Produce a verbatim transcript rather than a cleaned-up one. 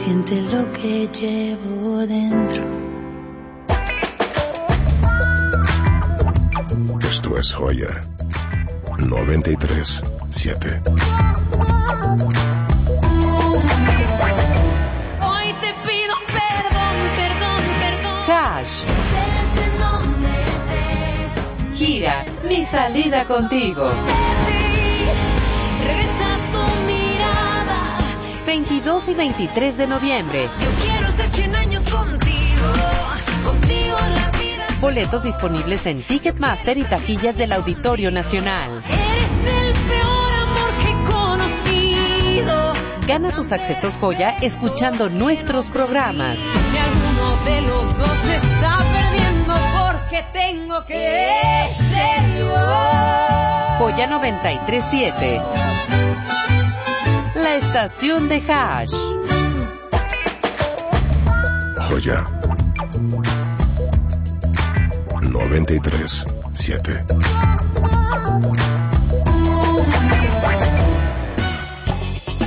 siente lo que llevo dentro. Esto es Joya noventa y tres siete. Hoy te pido perdón, perdón, perdón. Hash. Gira Mi Salida Contigo. Regresa tu mirada. veintidós y veintitrés de noviembre. Yo quiero ser cien años contigo, contigo la vida. Boletos disponibles en Ticketmaster y taquillas del Auditorio Nacional. Eres el peor amor que he conocido. Gana tus accesos Joya escuchando nuestros programas. Si alguno de los dos me está perdiendo porque tengo que ser yo. Joya noventa y tres siete. La estación de Hash. Joya noventa y tres siete.